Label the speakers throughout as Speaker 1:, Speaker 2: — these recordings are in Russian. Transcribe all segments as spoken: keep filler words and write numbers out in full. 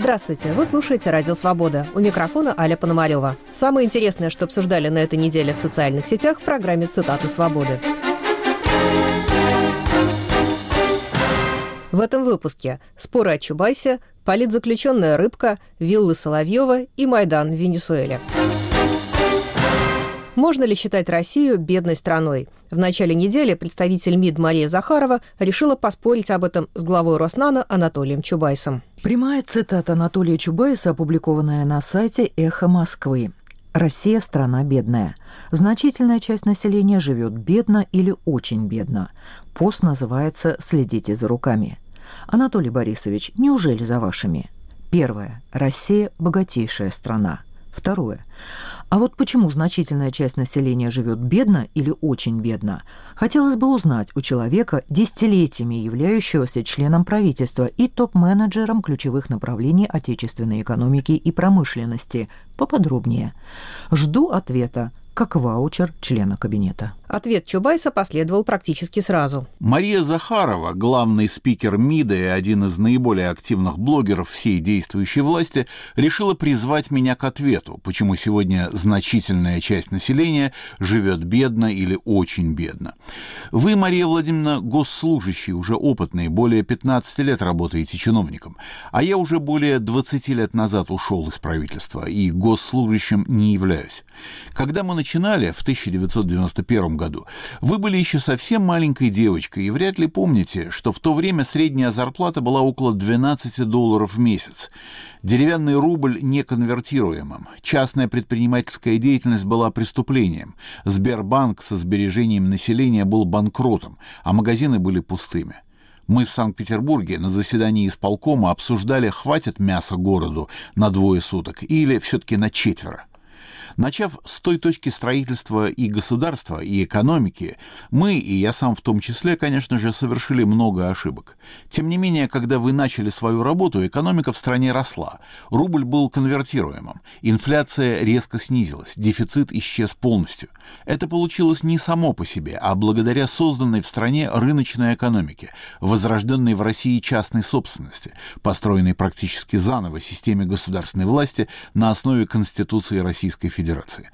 Speaker 1: Здравствуйте, вы слушаете «Радио Свобода». У микрофона Аля Пономарева. Самое интересное, что обсуждали на этой неделе в социальных сетях в программе «Цитаты свободы». В этом выпуске споры о Чубайсе, политзаключенная Рыбка, виллы Соловьева и Майдан в Венесуэле. Можно ли считать Россию бедной страной? В начале недели представитель МИД Мария Захарова решила поспорить об этом с главой Роснано Анатолием Чубайсом.
Speaker 2: Прямая цитата Анатолия Чубайса, опубликованная на сайте «Эхо Москвы». «Россия – страна бедная. Значительная часть населения живет бедно или очень бедно. Пост называется «Следите за руками». Анатолий Борисович, неужели за вашими? Первое. Россия – богатейшая страна. Второе. А вот почему значительная часть населения живет бедно или очень бедно, хотелось бы узнать у человека, десятилетиями являющегося членом правительства и топ-менеджером ключевых направлений отечественной экономики и промышленности. Поподробнее. Жду ответа, как ваучер члена кабинета.
Speaker 1: Ответ Чубайса последовал практически сразу.
Speaker 3: Мария Захарова, главный спикер МИДа и один из наиболее активных блогеров всей действующей власти, решила призвать меня к ответу, почему сегодня значительная часть населения живет бедно или очень бедно. Вы, Мария Владимировна, госслужащий, уже опытный, более пятнадцати лет работаете чиновником, а я уже более двадцати лет назад ушел из правительства и госслужащим не являюсь. Когда мы начинали в тысяча девятьсот девяносто первом году, вы были еще совсем маленькой девочкой и вряд ли помните, что в то время средняя зарплата была около двенадцати долларов в месяц. Деревянный рубль неконвертируемым. Частная предпринимательская деятельность была преступлением. Сбербанк со сбережением населения был банкротом, а магазины были пустыми. Мы в Санкт-Петербурге на заседании исполкома обсуждали, хватит мяса городу на двое суток или все-таки на четверо. Начав с той точки строительства и государства, и экономики, мы, и я сам в том числе, конечно же, совершили много ошибок. Тем не менее, когда вы начали свою работу, экономика в стране росла, рубль был конвертируемым, инфляция резко снизилась, дефицит исчез полностью. Это получилось не само по себе, а благодаря созданной в стране рыночной экономике, возрожденной в России частной собственности, построенной практически заново системе государственной власти на основе Конституции Российской Федерации.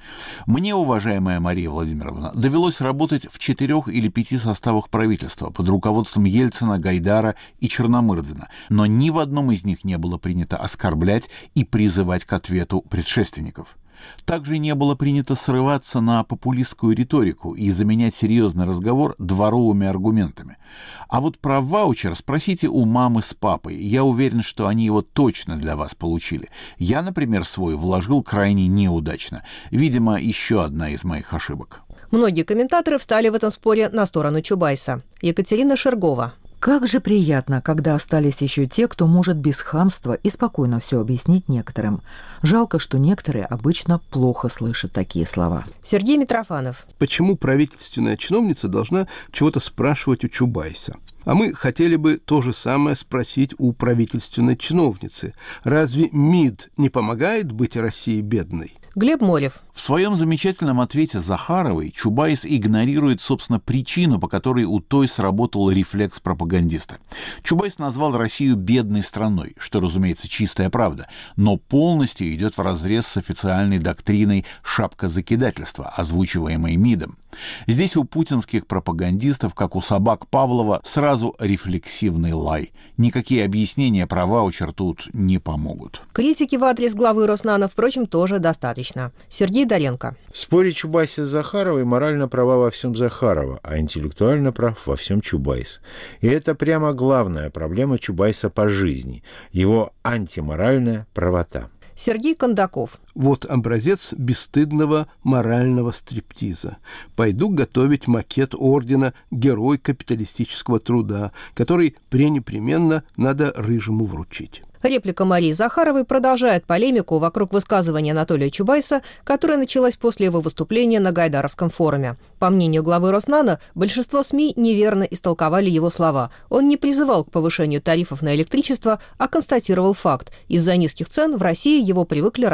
Speaker 3: Мне, уважаемая Мария Владимировна, довелось работать в четырех или пяти составах правительства под руководством Ельцина, Гайдара и Черномырдина, но ни в одном из них не было принято оскорблять и призывать к ответу предшественников. Также не было принято срываться на популистскую риторику и заменять серьезный разговор дворовыми аргументами. А вот про ваучер спросите у мамы с папой. Я уверен, что они его точно для вас получили. Я, например, свой вложил крайне неудачно. Видимо, еще одна из моих ошибок.
Speaker 1: Многие комментаторы встали в этом споре на сторону Чубайса. Екатерина Шергова.
Speaker 2: Как же приятно, когда остались еще те, кто может без хамства и спокойно все объяснить некоторым. Жалко, что некоторые обычно плохо слышат такие слова.
Speaker 1: Сергей Митрофанов.
Speaker 4: Почему правительственная чиновница должна чего-то спрашивать у Чубайса? А мы хотели бы то же самое спросить у правительственной чиновницы. Разве МИД не помогает быть России бедной?
Speaker 1: Глеб Молев.
Speaker 3: В своем замечательном ответе Захаровой Чубайс игнорирует, собственно, причину, по которой у той сработал рефлекс пропагандиста. Чубайс назвал Россию бедной страной, что, разумеется, чистая правда, но полностью идет вразрез с официальной доктриной шапкозакидательства, озвучиваемой МИДом. Здесь у путинских пропагандистов, как у собак Павлова, сразу рефлексивный лай. Никакие объяснения про ваучер тут не помогут.
Speaker 1: Критики в адрес главы Роснано, впрочем, тоже достаточно. Сергей Доренко.
Speaker 5: В споре Чубайса с Захаровой морально права во всем Захарова, а интеллектуально прав во всем Чубайс. И это прямо главная проблема Чубайса по жизни – его антиморальная правота.
Speaker 1: Сергей Кондаков.
Speaker 4: Вот образец бесстыдного морального стриптиза. Пойду готовить макет ордена «Герой капиталистического труда», который пренепременно надо Рыжему вручить.
Speaker 1: Реплика Марии Захаровой продолжает полемику вокруг высказывания Анатолия Чубайса, которая началась после его выступления на Гайдаровском форуме. По мнению главы Роснано, большинство СМИ неверно истолковали его слова. Он не призывал к повышению тарифов на электричество, а констатировал факт. Из-за низких цен в России его привыкли расходовать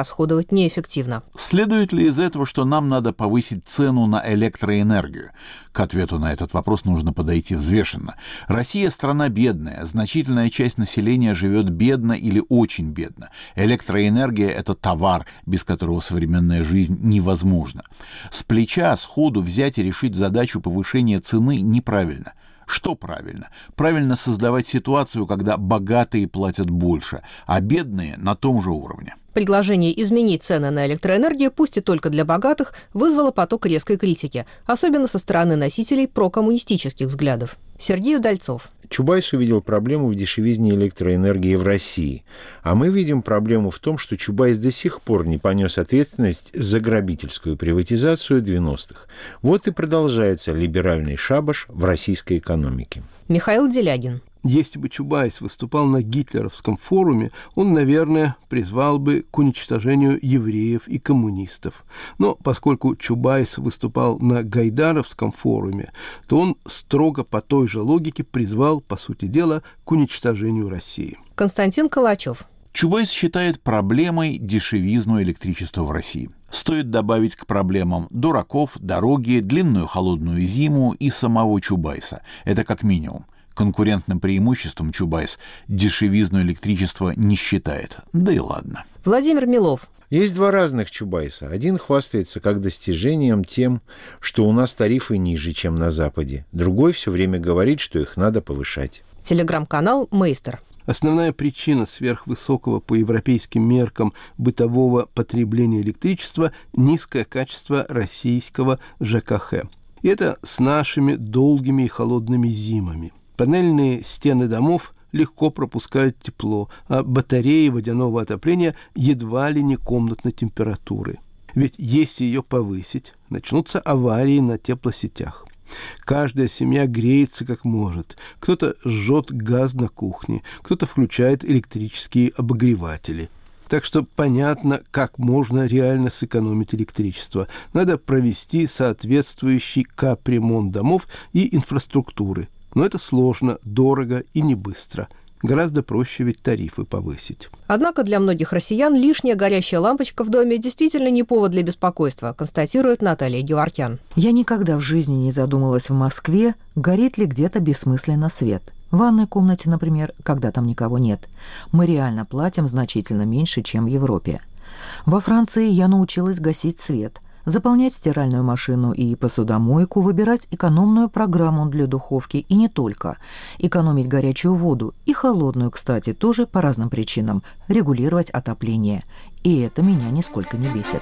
Speaker 1: работают неэффективно.
Speaker 3: Следует ли из этого, что нам надо повысить цену на электроэнергию? К ответу на этот вопрос нужно подойти взвешенно. Россия – страна бедная, значительная часть населения живет бедно или очень бедно. Электроэнергия – это товар, без которого современная жизнь невозможна. С плеча, сходу взять и решить задачу повышения цены неправильно. Что правильно? Правильно создавать ситуацию, когда богатые платят больше, а бедные на том же уровне.
Speaker 1: Предложение изменить цены на электроэнергию, пусть и только для богатых, вызвало поток резкой критики, особенно со стороны носителей прокоммунистических взглядов. Сергей Удальцов.
Speaker 5: Чубайс увидел проблему в дешевизне электроэнергии в России. А мы видим проблему в том, что Чубайс до сих пор не понес ответственность за грабительскую приватизацию девяностых. Вот и продолжается либеральный шабаш в российской экономике.
Speaker 1: Михаил Делягин.
Speaker 4: Если бы Чубайс выступал на гитлеровском форуме, он, наверное, призвал бы к уничтожению евреев и коммунистов. Но поскольку Чубайс выступал на гайдаровском форуме, то он строго по той же логике призвал, по сути дела, к уничтожению России.
Speaker 1: Константин Калачев.
Speaker 3: Чубайс считает проблемой дешевизну электричества в России. Стоит добавить к проблемам дураков, дороги, длинную холодную зиму и самого Чубайса. Это как минимум. Конкурентным преимуществом Чубайс дешевизну электричества не считает. Да и ладно.
Speaker 1: Владимир Милов.
Speaker 5: Есть два разных Чубайса. Один хвастается как достижением тем, что у нас тарифы ниже, чем на Западе. Другой все время говорит, что их надо повышать.
Speaker 1: Телеграм-канал «Мейстер».
Speaker 4: Основная причина сверхвысокого по европейским меркам бытового потребления электричества – низкое качество российского ЖКХ. И это с нашими долгими и холодными зимами. Панельные стены домов легко пропускают тепло, а батареи водяного отопления едва ли не комнатной температуры. Ведь если ее повысить, начнутся аварии на теплосетях. Каждая семья греется как может. Кто-то жжет газ на кухне, кто-то включает электрические обогреватели. Так что понятно, как можно реально сэкономить электричество. Надо провести соответствующий капремонт домов и инфраструктуры. Но это сложно, дорого и не быстро. Гораздо проще ведь тарифы повысить.
Speaker 1: Однако для многих россиян лишняя горящая лампочка в доме действительно не повод для беспокойства, констатирует Наталья Геворкян.
Speaker 2: Я никогда в жизни не задумалась в Москве, горит ли где-то бессмысленно свет. В ванной комнате, например, когда там никого нет. Мы реально платим значительно меньше, чем в Европе. Во Франции я научилась гасить свет, заполнять стиральную машину и посудомойку, выбирать экономную программу для духовки и не только, экономить горячую воду и холодную, кстати, тоже по разным причинам, регулировать отопление. И это меня нисколько не бесит.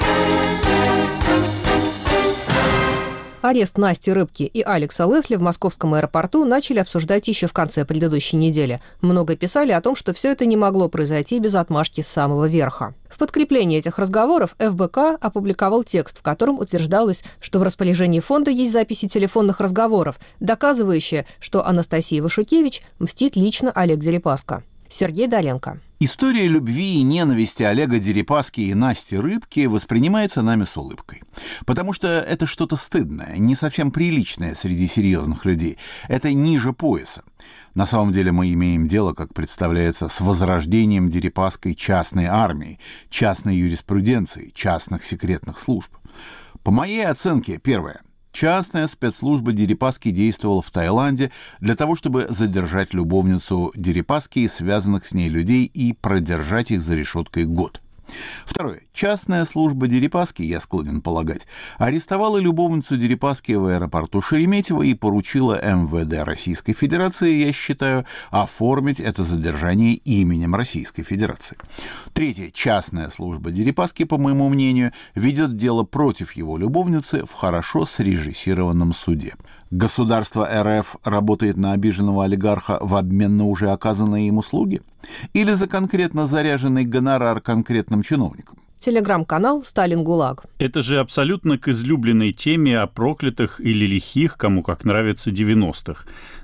Speaker 1: Арест Насти Рыбки и Алекса Лесли в московском аэропорту начали обсуждать еще в конце предыдущей недели. Много писали о том, что все это не могло произойти без отмашки с самого верха. В подкреплении этих разговоров эф бэ ка опубликовал текст, в котором утверждалось, что в распоряжении фонда есть записи телефонных разговоров, доказывающие, что Анастасия Вашукевич мстит лично Олег Дерипаска. Сергей Доленко.
Speaker 3: История любви и ненависти Олега Дерипаски и Насти Рыбки воспринимается нами с улыбкой. Потому что это что-то стыдное, не совсем приличное среди серьезных людей. Это ниже пояса. На самом деле мы имеем дело, как представляется, с возрождением Дерипаской частной армии, частной юриспруденции, частных секретных служб. По моей оценке, первое. Частная спецслужба Дерипаски действовала в Таиланде для того, чтобы задержать любовницу Дерипаски и связанных с ней людей и продержать их за решеткой год. Второе. Частная служба Дерипаски, я склонен полагать, арестовала любовницу Дерипаски в аэропорту Шереметьево и поручила эм вэ дэ Российской Федерации, я считаю, оформить это задержание именем Российской Федерации. Третье. Частная служба Дерипаски, по моему мнению, ведет дело против его любовницы в хорошо срежиссированном суде. Государство эр эф работает на обиженного олигарха в обмен на уже оказанные им услуги? Или за конкретно заряженный гонорар конкретным чиновникам?
Speaker 1: Телеграм-канал «Сталин ГУЛАГ».
Speaker 6: Это же абсолютно к излюбленной теме о проклятых или лихих, кому как нравится, девяностых.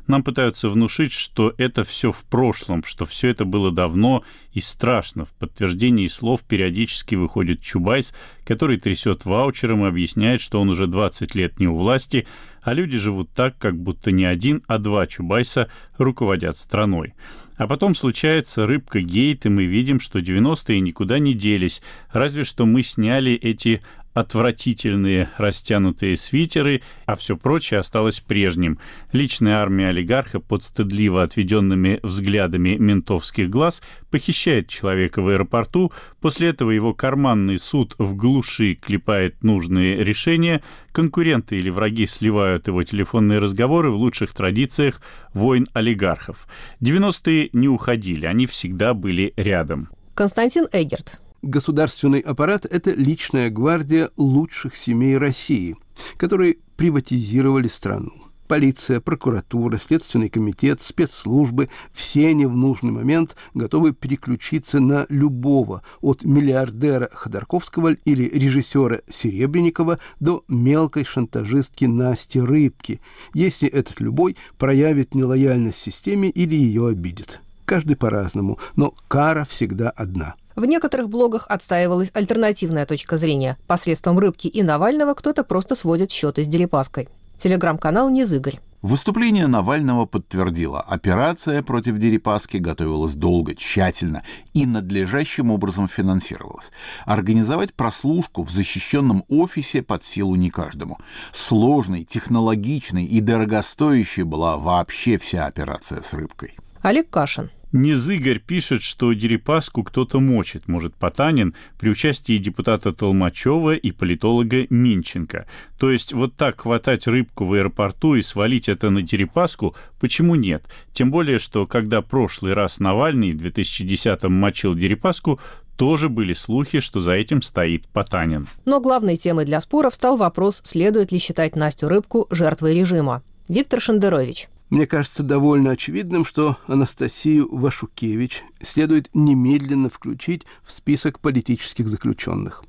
Speaker 6: Нам пытаются внушить, что это все в прошлом, что все это было давно и страшно. В подтверждении слов периодически выходит Чубайс, который трясет ваучером и объясняет, что он уже двадцать лет не у власти, а люди живут так, как будто не один, а два Чубайса руководят страной. А потом случается рыбка-гейт, и мы видим, что девяностые никуда не делись, разве что мы сняли эти отвратительные растянутые свитеры, а все прочее осталось прежним. Личная армия олигарха под стыдливо отведенными взглядами ментовских глаз похищает человека в аэропорту, после этого его карманный суд в глуши клепает нужные решения, конкуренты или враги сливают его телефонные разговоры в лучших традициях войн олигархов. девяностые не уходили, они всегда были рядом.
Speaker 1: Константин Эггерт.
Speaker 4: Государственный аппарат – это личная гвардия лучших семей России, которые приватизировали страну. Полиция, прокуратура, Следственный комитет, спецслужбы – все они в нужный момент готовы переключиться на любого, от миллиардера Ходорковского или режиссера Серебренникова до мелкой шантажистки Насти Рыбки, если этот любой проявит нелояльность системе или ее обидит. Каждый по-разному, но кара всегда одна.
Speaker 1: В некоторых блогах отстаивалась альтернативная точка зрения. Посредством Рыбки и Навального кто-то просто сводит счеты с Дерипаской. Телеграм-канал «Низыгорь».
Speaker 3: Выступление Навального подтвердило, операция против Дерипаски готовилась долго, тщательно и надлежащим образом финансировалась. Организовать прослушку в защищенном офисе под силу не каждому. Сложной, технологичной и дорогостоящей была вообще вся операция с Рыбкой.
Speaker 1: Олег Кашин.
Speaker 6: Низыгорь пишет, что Дерипаску кто-то мочит, может, Потанин, при участии депутата Толмачева и политолога Минченко. То есть вот так хватать Рыбку в аэропорту и свалить это на Дерипаску, почему нет? Тем более, что когда прошлый раз Навальный в две тысячи десятом мочил Дерипаску, тоже были слухи, что за этим стоит Потанин.
Speaker 1: Но главной темой для споров стал вопрос, следует ли считать Настю Рыбку жертвой режима. Виктор Шендерович.
Speaker 4: Мне кажется довольно очевидным, что Анастасию Вашукевич следует немедленно включить в список политических заключенных.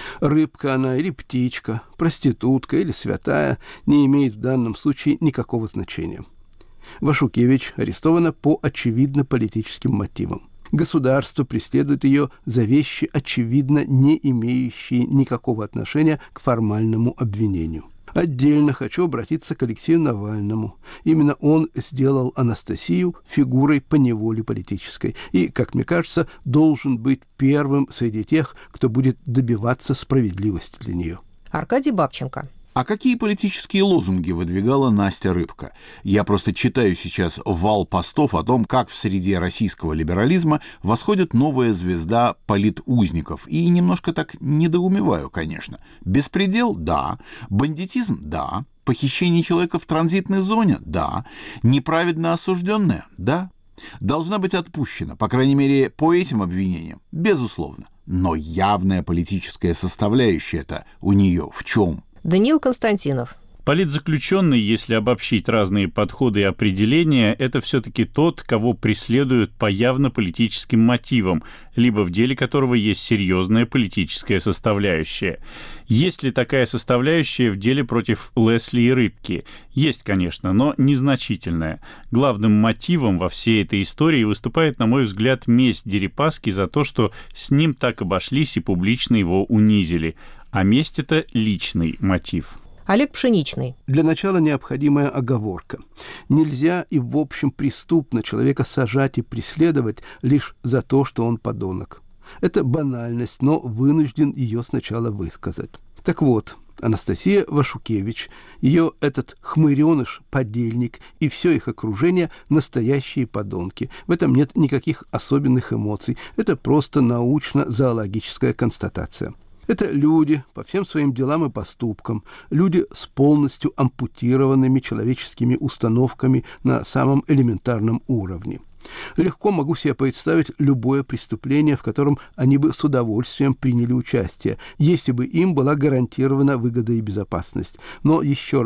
Speaker 4: Рыбка она или птичка, проститутка или святая не имеет в данном случае никакого значения. Вашукевич арестована по очевидно политическим мотивам. Государство преследует ее за вещи, очевидно не имеющие никакого отношения к формальному обвинению. Отдельно хочу обратиться к Алексею Навальному. Именно он сделал Анастасию фигурой поневоле политической и, как мне кажется, должен быть первым среди тех, кто будет добиваться справедливости для нее.
Speaker 1: Аркадий Бабченко.
Speaker 3: А какие политические лозунги выдвигала Настя Рыбка? Я просто читаю сейчас вал постов о том, как в среде российского либерализма восходит новая звезда политузников. И немножко так недоумеваю, конечно. Беспредел – да. Бандитизм – да. Похищение человека в транзитной зоне – да. Неправедно осужденное – да. Должна быть отпущена, по крайней мере, по этим обвинениям, безусловно. Но явная политическая составляющая-то у нее в чем?
Speaker 1: Даниил Константинов.
Speaker 6: Политзаключенный, если обобщить разные подходы и определения, это все-таки тот, кого преследуют по явно политическим мотивам, либо в деле которого есть серьезная политическая составляющая. Есть ли такая составляющая в деле против Лесли и Рыбки? Есть, конечно, но незначительная. Главным мотивом во всей этой истории выступает, на мой взгляд, месть Дерипаски за то, что с ним так обошлись и публично его унизили. А месть — это личный мотив.
Speaker 1: Олег Пшеничный.
Speaker 4: Для начала необходимая оговорка. Нельзя и в общем преступно человека сажать и преследовать лишь за то, что он подонок. Это банальность, но вынужден ее сначала высказать. Так вот, Анастасия Вашукевич, ее этот хмыреныш, подельник и все их окружение – настоящие подонки. В этом нет никаких особенных эмоций. Это просто научно-зоологическая констатация. Это люди по всем своим делам и поступкам, люди с полностью ампутированными человеческими установками на самом элементарном уровне. Легко могу себе представить любое преступление, в котором они бы с удовольствием приняли участие, если бы им была гарантирована выгода и безопасность. Но еще раз,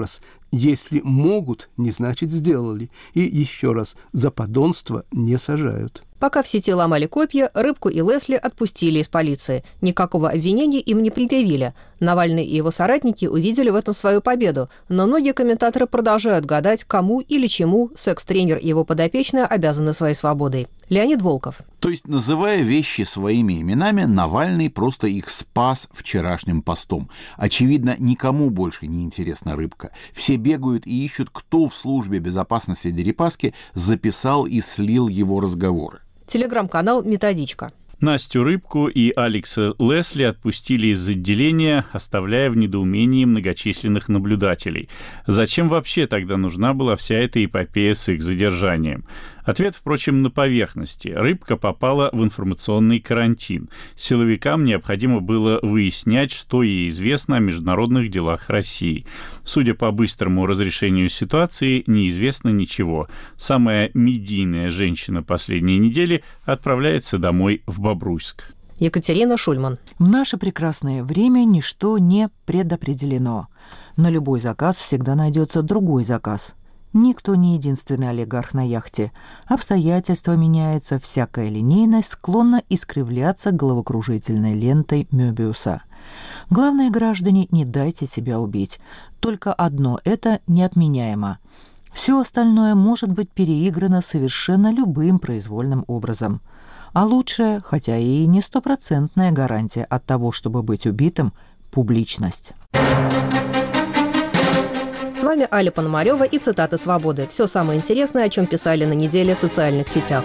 Speaker 4: Если могут, не значит сделали. И еще раз, за подонство не сажают.
Speaker 1: Пока в сети ломали копья, Рыбку и Лесли отпустили из полиции. Никакого обвинения им не предъявили. Навальный и его соратники увидели в этом свою победу. Но многие комментаторы продолжают гадать, кому или чему секс-тренер и его подопечная обязаны своей свободой. Леонид Волков.
Speaker 3: То есть, называя вещи своими именами, Навальный просто их спас вчерашним постом. Очевидно, никому больше не интересна Рыбка. Все бегают и ищут, кто в службе безопасности Дерипаски записал и слил его разговоры.
Speaker 1: Телеграм-канал «Методичка».
Speaker 6: Настю Рыбку и Алекса Лесли отпустили из отделения, оставляя в недоумении многочисленных наблюдателей. Зачем вообще тогда нужна была вся эта эпопея с их задержанием? Ответ, впрочем, на поверхности. Рыбка попала в информационный карантин. Силовикам необходимо было выяснять, что ей известно о международных делах России. Судя по быстрому разрешению ситуации, неизвестно ничего. Самая медийная женщина последней недели отправляется домой в Бобруйск.
Speaker 1: Екатерина Шульман.
Speaker 2: В наше прекрасное время ничто не предопределено. На любой заказ всегда найдется другой заказ. Никто не единственный олигарх на яхте. Обстоятельства меняются, всякая линейность склонна искривляться головокружительной лентой Мёбиуса. Главное, граждане, не дайте себя убить. Только одно это неотменяемо. Все остальное может быть переиграно совершенно любым произвольным образом. А лучшая, хотя и не стопроцентная гарантия от того, чтобы быть убитым – публичность.
Speaker 1: С вами Аля Пономарёва и цитаты «Свободы». Все самое интересное, о чем писали на неделе в социальных сетях.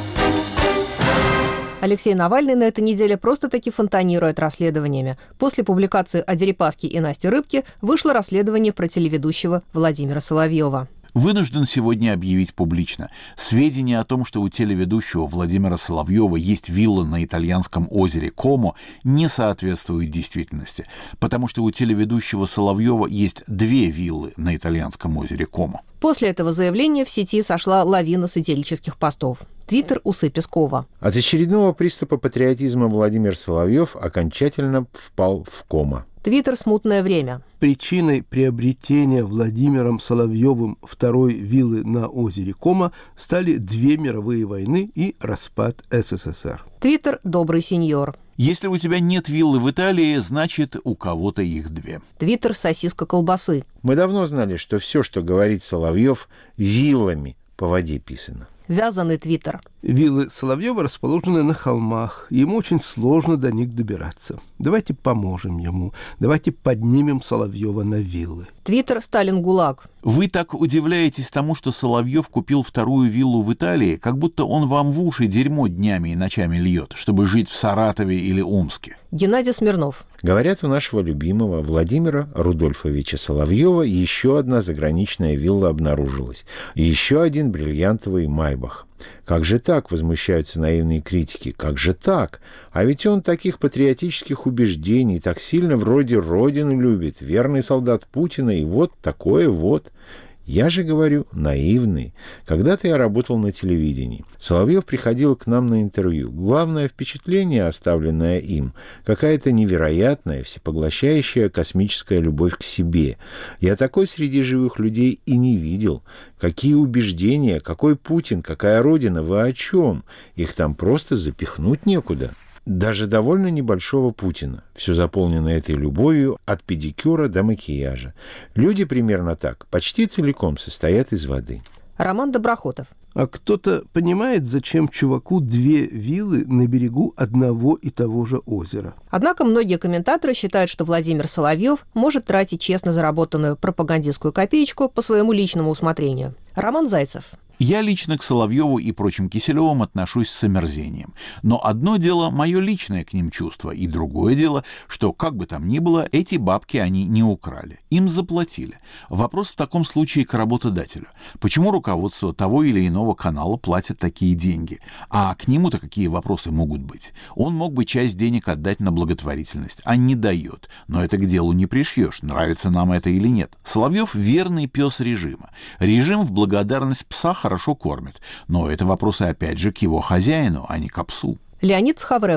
Speaker 1: Алексей Навальный на этой неделе просто-таки фонтанирует расследованиями. После публикации о Дерипаске и Насте Рыбке вышло расследование про телеведущего Владимира Соловьева.
Speaker 3: Вынужден сегодня объявить публично. Сведения о том, что у телеведущего Владимира Соловьева есть вилла на итальянском озере Комо, не соответствуют действительности, потому что у телеведущего Соловьева есть две виллы на итальянском озере Комо.
Speaker 1: После этого заявления в сети сошла лавина сатирических постов. Твиттер Усы Пескова.
Speaker 5: От очередного приступа патриотизма Владимир Соловьев окончательно впал в кома.
Speaker 1: Твиттер «Смутное время».
Speaker 4: Причиной приобретения Владимиром Соловьевым второй виллы на озере Комо стали две мировые войны и распад СССР.
Speaker 1: Твиттер «Добрый сеньор».
Speaker 3: Если у тебя нет виллы в Италии, значит, у кого-то их две.
Speaker 1: Твиттер «Сосиска колбасы».
Speaker 5: Мы давно знали, что все, что говорит Соловьев, виллами по воде писано.
Speaker 1: Вязаный твиттер.
Speaker 4: Виллы Соловьева расположены на холмах. Ему очень сложно до них добираться. Давайте поможем ему. Давайте поднимем Соловьева на виллы.
Speaker 1: Твиттер Сталин ГУЛАГ.
Speaker 3: Вы так удивляетесь тому, что Соловьев купил вторую виллу в Италии, как будто он вам в уши дерьмо днями и ночами льет, чтобы жить в Саратове или Омске.
Speaker 1: Геннадий Смирнов.
Speaker 5: Говорят, у нашего любимого Владимира Рудольфовича Соловьева еще одна заграничная вилла обнаружилась. И еще один бриллиантовый майбах. Как же так, возмущаются наивные критики, как же так? А ведь он таких патриотических убеждений, так сильно вроде родину любит, верный солдат Путина, и вот такое вот. Я же говорю, наивный. Когда-то я работал на телевидении. Соловьев приходил к нам на интервью. Главное впечатление, оставленное им, какая-то невероятная, всепоглощающая космическая любовь к себе. Я такой среди живых людей и не видел. Какие убеждения, какой Путин, какая Родина, вы о чем? Их там просто запихнуть некуда. Даже довольно небольшого Путина. Все заполнено этой любовью от педикюра до макияжа. Люди примерно так, почти целиком состоят из воды.
Speaker 1: Роман Доброхотов.
Speaker 4: А кто-то понимает, зачем чуваку две виллы на берегу одного и того же озера?
Speaker 1: Однако многие комментаторы считают, что Владимир Соловьев может тратить честно заработанную пропагандистскую копеечку по своему личному усмотрению. Роман Зайцев.
Speaker 3: Я лично к Соловьеву и прочим Киселевым отношусь с омерзением. Но одно дело – мое личное к ним чувство, и другое дело, что, как бы там ни было, эти бабки они не украли. Им заплатили. Вопрос в таком случае к работодателю. Почему руководство того или иного канала платит такие деньги? А к нему-то какие вопросы могут быть? Он мог бы часть денег отдать на благотворительность, а не дает. Но это к делу не пришьешь, нравится нам это или нет. Соловьев – верный пес режима. Режим в благодарность пса хорошо кормит. Но это вопросы, опять же, к его хозяину, а не к псу.
Speaker 1: Леонид Схавребов.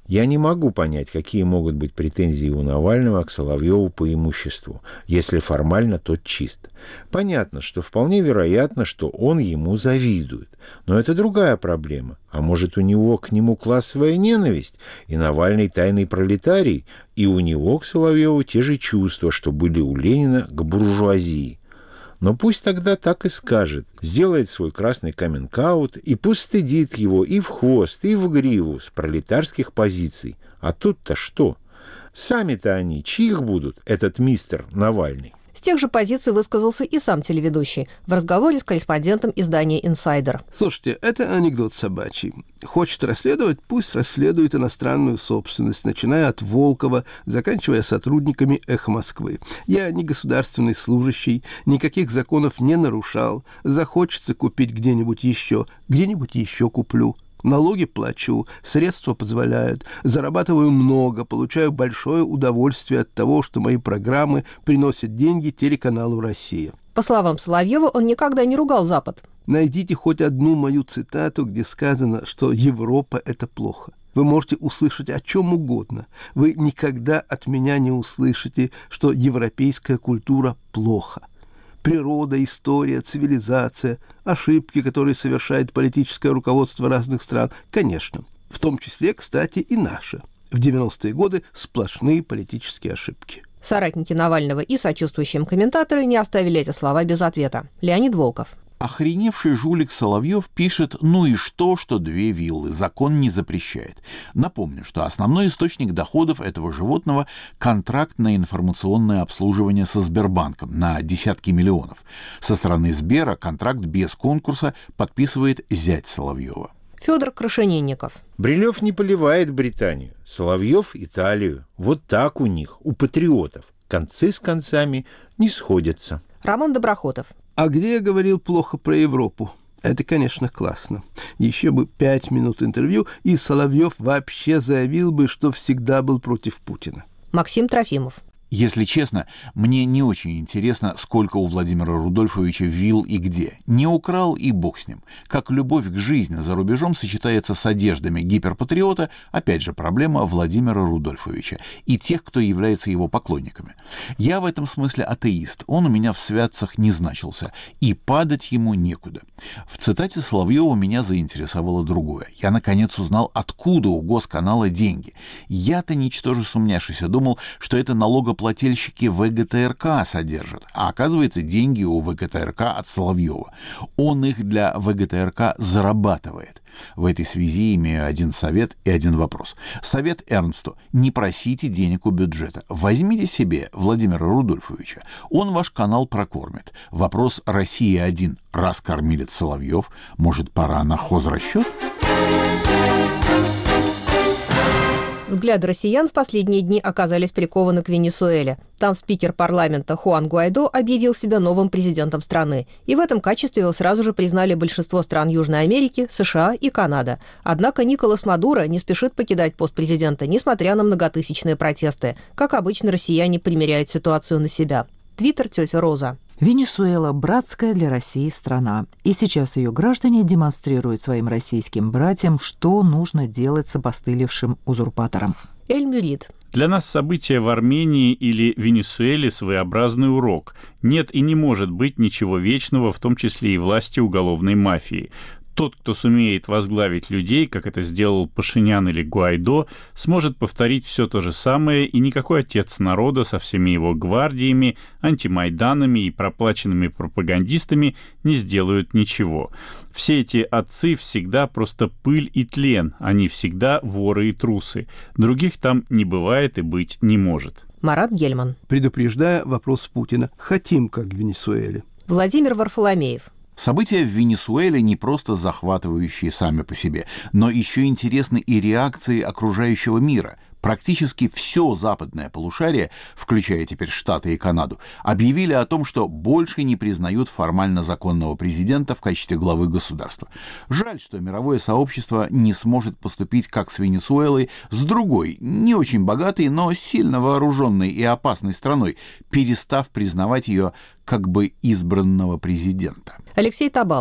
Speaker 5: Я не могу понять, какие могут быть претензии у Навального к Соловьеву по имуществу, если формально тот чист. Понятно, что вполне вероятно, что он ему завидует. Но это другая проблема. А может, у него к нему классовая ненависть, и Навальный тайный пролетарий, и у него к Соловьеву те же чувства, что были у Ленина к буржуазии. Но пусть тогда так и скажет, сделает свой красный каминг-аут, и пусть стыдит его и в хвост, и в гриву с пролетарских позиций. А тут-то что? Сами-то они чьих будут, этот мистер Навальный?
Speaker 1: С тех же позиций высказался и сам телеведущий в разговоре с корреспондентом издания «Инсайдер».
Speaker 4: Слушайте, это анекдот собачий. Хочет расследовать, пусть расследует иностранную собственность, начиная от Волкова, заканчивая сотрудниками «Эхо Москвы». Я не государственный служащий, никаких законов не нарушал. Захочется купить где-нибудь еще, где-нибудь еще куплю. Налоги плачу, средства позволяют, зарабатываю много, получаю большое удовольствие от того, что мои программы приносят деньги телеканалу «Россия».
Speaker 1: По словам Соловьева, он никогда не ругал Запад.
Speaker 4: Найдите хоть одну мою цитату, где сказано, что Европа – это плохо. Вы можете услышать о чем угодно. Вы никогда от меня не услышите, что европейская культура плохо. Природа, история, цивилизация, ошибки, которые совершает политическое руководство разных стран, конечно, в том числе, кстати, и наши. В девяностые годы сплошные политические ошибки.
Speaker 1: Соратники Навального и сочувствующие комментаторы не оставили эти слова без ответа. Леонид Волков.
Speaker 3: Охреневший жулик Соловьев пишет: ну и что, что две виллы, закон не запрещает. Напомню, что основной источник доходов этого животного – контракт на информационное обслуживание со Сбербанком на десятки миллионов. Со стороны Сбера контракт без конкурса подписывает зять Соловьева.
Speaker 1: Федор Крашенинников.
Speaker 5: Брилев не поливает Британию, Соловьев – Италию. Вот так у них, у патриотов. Концы с концами не сходятся.
Speaker 1: Роман Доброхотов.
Speaker 4: А где я говорил плохо про Европу? Это, конечно, классно. Еще бы пять минут интервью, и Соловьев вообще заявил бы, что всегда был против Путина.
Speaker 1: Максим Трофимов.
Speaker 3: Если честно, мне не очень интересно, сколько у Владимира Рудольфовича вилл и где. Не украл, и бог с ним. Как любовь к жизни за рубежом сочетается с одеждами гиперпатриота, опять же, проблема Владимира Рудольфовича и тех, кто является его поклонниками. Я в этом смысле атеист, он у меня в святцах не значился, и падать ему некуда. В цитате Соловьева меня заинтересовало другое. Я, наконец, узнал, откуда у Госканала деньги. Я-то, ничтоже сумняшися, думал, что это налогоплательщики плательщики ВГТРК содержат, а оказывается, деньги у ВГТРК от Соловьева. Он их для ВГТРК зарабатывает. В этой связи имею один совет и один вопрос. Совет Эрнсту: не просите денег у бюджета. Возьмите себе Владимира Рудольфовича. Он ваш канал прокормит. Вопрос «Россия-один». Раз кормилец Соловьев, может, пора на хозрасчет?
Speaker 1: Взгляды россиян в последние дни оказались прикованы к Венесуэле. Там спикер парламента Хуан Гуайдо объявил себя новым президентом страны. И в этом качестве его сразу же признали большинство стран Южной Америки, США и Канада. Однако Николас Мадуро не спешит покидать пост президента, несмотря на многотысячные протесты. Как обычно, россияне примеряют ситуацию на себя. Твиттер тетя Роза.
Speaker 2: Венесуэла – братская для России страна. И сейчас ее граждане демонстрируют своим российским братьям, что нужно делать с опостылевшим узурпатором.
Speaker 1: Эль Мюрид.
Speaker 6: Для нас события в Армении или Венесуэле – своеобразный урок. Нет и не может быть ничего вечного, в том числе и власти уголовной мафии. Тот, кто сумеет возглавить людей, как это сделал Пашинян или Гуайдо, сможет повторить все то же самое, и никакой отец народа со всеми его гвардиями, антимайданами и проплаченными пропагандистами не сделают ничего. Все эти отцы всегда просто пыль и тлен, они всегда воры и трусы. Других там не бывает и быть не может.
Speaker 1: Марат Гельман.
Speaker 4: Предупреждая вопрос Путина: хотим, как в Венесуэле.
Speaker 1: Владимир Варфоломеев.
Speaker 3: События в Венесуэле не просто захватывающие сами по себе, но еще интересны и реакции окружающего мира. Практически все западное полушарие, включая теперь Штаты и Канаду, объявили о том, что больше не признают формально законного президента в качестве главы государства. Жаль, что мировое сообщество не сможет поступить как с Венесуэлой, с другой, не очень богатой, но сильно вооруженной и опасной страной, перестав признавать ее как бы избранного президента.
Speaker 1: Алексей Табалов.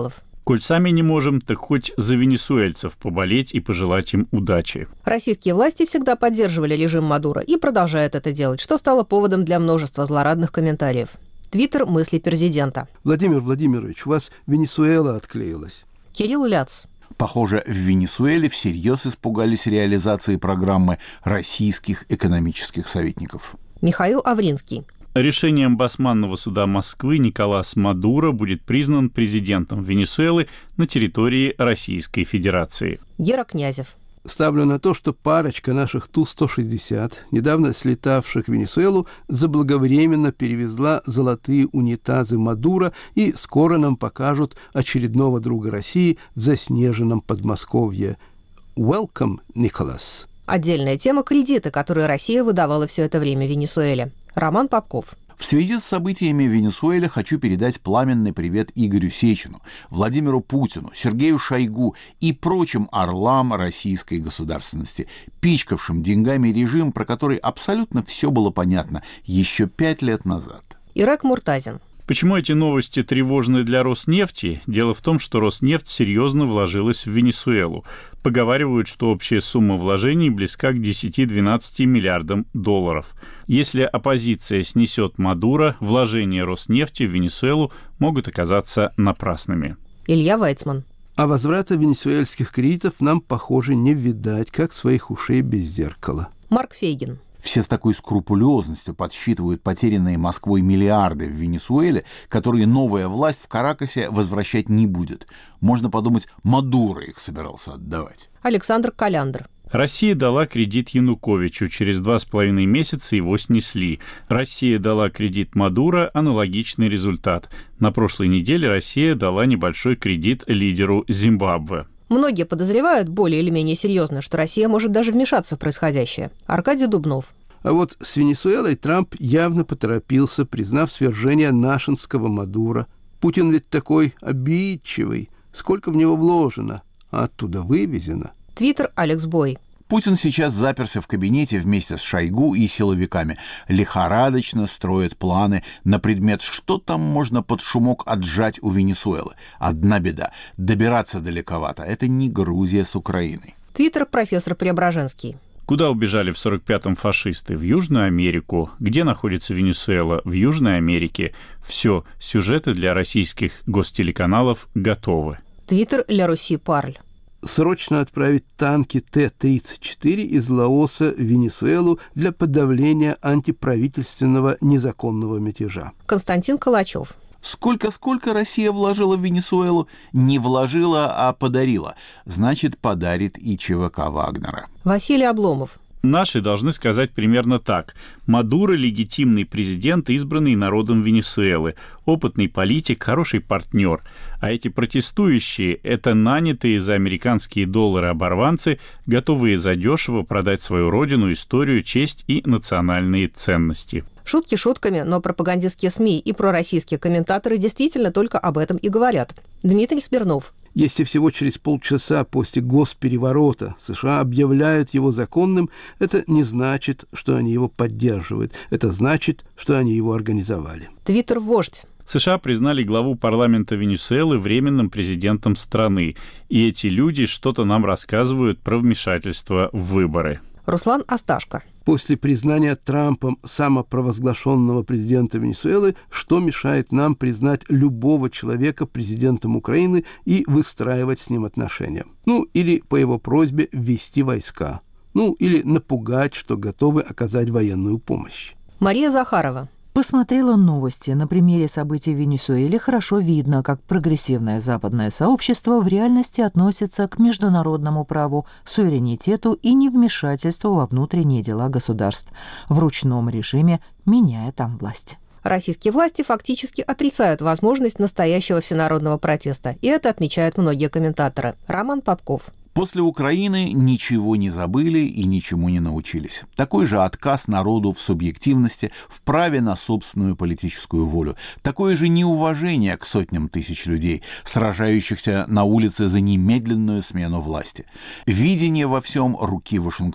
Speaker 6: Коль сами не можем, так хоть за венесуэльцев поболеть и пожелать им удачи.
Speaker 1: Российские власти всегда поддерживали режим Мадуро и продолжают это делать, что стало поводом для множества злорадных комментариев. Твиттер мысли президента.
Speaker 4: Владимир Владимирович, у вас Венесуэла отклеилась.
Speaker 1: Кирилл Ляц.
Speaker 3: Похоже, в Венесуэле всерьез испугались реализации программы российских экономических советников.
Speaker 1: Михаил Авринский.
Speaker 6: Решением Басманного суда Москвы Николас Мадуро будет признан президентом Венесуэлы на территории Российской Федерации.
Speaker 1: Гера Князев.
Speaker 4: Ставлю на то, что парочка наших Ту сто шестьдесят, недавно слетавших в Венесуэлу, заблаговременно перевезла золотые унитазы Мадуро и скоро нам покажут очередного друга России в заснеженном Подмосковье. Welcome, Николас.
Speaker 1: Отдельная тема – кредиты, которые Россия выдавала все это время Венесуэле. Роман Попков.
Speaker 3: В связи с событиями в Венесуэле хочу передать пламенный привет Игорю Сечину, Владимиру Путину, Сергею Шойгу и прочим орлам российской государственности, пичкавшим деньгами режим, про который абсолютно все было понятно еще пять лет назад.
Speaker 1: Ирак Муртазин.
Speaker 6: Почему эти новости тревожны для Роснефти? Дело в том, что Роснефть серьезно вложилась в Венесуэлу. Поговаривают, что общая сумма вложений близка к десяти-двенадцати миллиардам долларов. Если оппозиция снесет Мадуро, вложения Роснефти в Венесуэлу могут оказаться напрасными.
Speaker 1: Илья Вайцман.
Speaker 4: А возврата венесуэльских кредитов нам, похоже, не видать, как своих ушей без зеркала.
Speaker 1: Марк Фейгин.
Speaker 3: Все с такой скрупулезностью подсчитывают потерянные Москвой миллиарды в Венесуэле, которые новая власть в Каракасе возвращать не будет. Можно подумать, Мадуро их собирался отдавать.
Speaker 1: Александр Коляндр.
Speaker 6: Россия дала кредит Януковичу, через два с половиной месяца его снесли. Россия дала кредит Мадуро, аналогичный результат. На прошлой неделе Россия дала небольшой кредит лидеру Зимбабве.
Speaker 1: Многие подозревают, более или менее серьезно, что Россия может даже вмешаться в происходящее. Аркадий Дубнов.
Speaker 4: А вот с Венесуэлой Трамп явно поторопился, признав свержение нашинского Мадуро. Путин ведь такой обидчивый. Сколько в него вложено, а оттуда вывезено.
Speaker 1: Твиттер Алекс Бой.
Speaker 3: Путин сейчас заперся в кабинете вместе с Шойгу и силовиками. Лихорадочно строит планы на предмет, что там можно под шумок отжать у Венесуэлы. Одна беда – добираться далековато. Это не Грузия с Украиной.
Speaker 1: Твиттер профессор Преображенский.
Speaker 6: Куда убежали в сорок пятом фашисты? В Южную Америку. Где находится Венесуэла? В Южной Америке. Все, сюжеты для российских гостелеканалов готовы.
Speaker 1: Твиттер Ля Руси Парль.
Speaker 4: Срочно отправить танки Т тридцать четыре из Лаоса в Венесуэлу для подавления антиправительственного незаконного мятежа.
Speaker 1: Константин Калачев.
Speaker 3: Сколько-сколько Россия вложила в Венесуэлу? Не вложила, а подарила. Значит, подарит и ЧВК Вагнера.
Speaker 1: Василий Обломов.
Speaker 6: Наши должны сказать примерно так. Мадуро – легитимный президент, избранный народом Венесуэлы, опытный политик, хороший партнер. А эти протестующие – это нанятые за американские доллары оборванцы, готовые задешево продать свою родину, историю, честь и национальные ценности.
Speaker 1: Шутки шутками, но пропагандистские СМИ и пророссийские комментаторы действительно только об этом и говорят. Дмитрий Смирнов.
Speaker 4: Если всего через полчаса после госпереворота США объявляют его законным, это не значит, что они его поддерживают. Это значит, что они его организовали.
Speaker 1: Твиттер Вождь.
Speaker 6: США признали главу парламента Венесуэлы временным президентом страны. И эти люди что-то нам рассказывают про вмешательство в выборы.
Speaker 1: Руслан Асташко.
Speaker 4: После признания Трампом самопровозглашенного президента Венесуэлы, что мешает нам признать любого человека президентом Украины и выстраивать с ним отношения? Ну, или по его просьбе ввести войска. Ну, или напугать, что готовы оказать военную помощь.
Speaker 1: Мария Захарова.
Speaker 2: Посмотрела новости. На примере событий в Венесуэле хорошо видно, как прогрессивное западное сообщество в реальности относится к международному праву, суверенитету и невмешательству во внутренние дела государств, в ручном режиме меняя там власть.
Speaker 1: Российские власти фактически отрицают возможность настоящего всенародного протеста, и это отмечают многие комментаторы. Роман Попков.
Speaker 3: После Украины ничего не забыли и ничему не научились. Такой же отказ народу в субъективности, в праве на собственную политическую волю. Такое же неуважение к сотням тысяч людей, сражающихся на улице за немедленную смену власти. Видение во всем руки Вашингтона.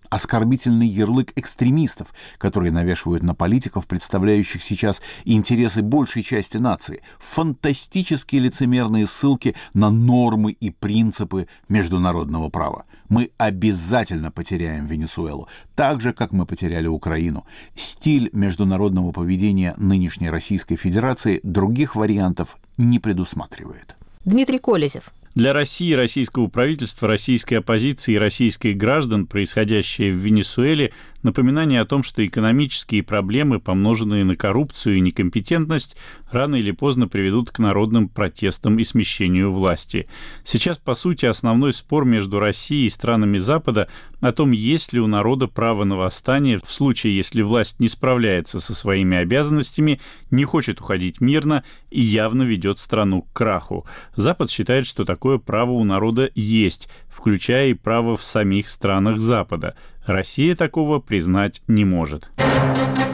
Speaker 3: оскорбительный ярлык экстремистов, которые навешивают на политиков, представляющих сейчас интересы большей части нации, фантастически лицемерные ссылки на нормы и принципы международного права. Мы обязательно потеряем Венесуэлу, так же, как мы потеряли Украину. Стиль международного поведения нынешней Российской Федерации других вариантов не предусматривает.
Speaker 1: Дмитрий Колезев.
Speaker 6: Для России, российского правительства, российской оппозиции и российских граждан происходящее в Венесуэле напоминание о том, что экономические проблемы, помноженные на коррупцию и некомпетентность, рано или поздно приведут к народным протестам и смещению власти. Сейчас, по сути, основной спор между Россией и странами Запада о том, есть ли у народа право на восстание в случае, если власть не справляется со своими обязанностями, не хочет уходить мирно и явно ведет страну к краху. Запад считает, что такое право у народа есть, включая и право в самих странах Запада. Россия такого признать не может.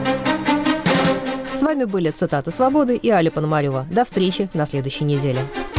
Speaker 1: С вами были «Цитаты свободы» и Аля Пономарева. До встречи на следующей неделе.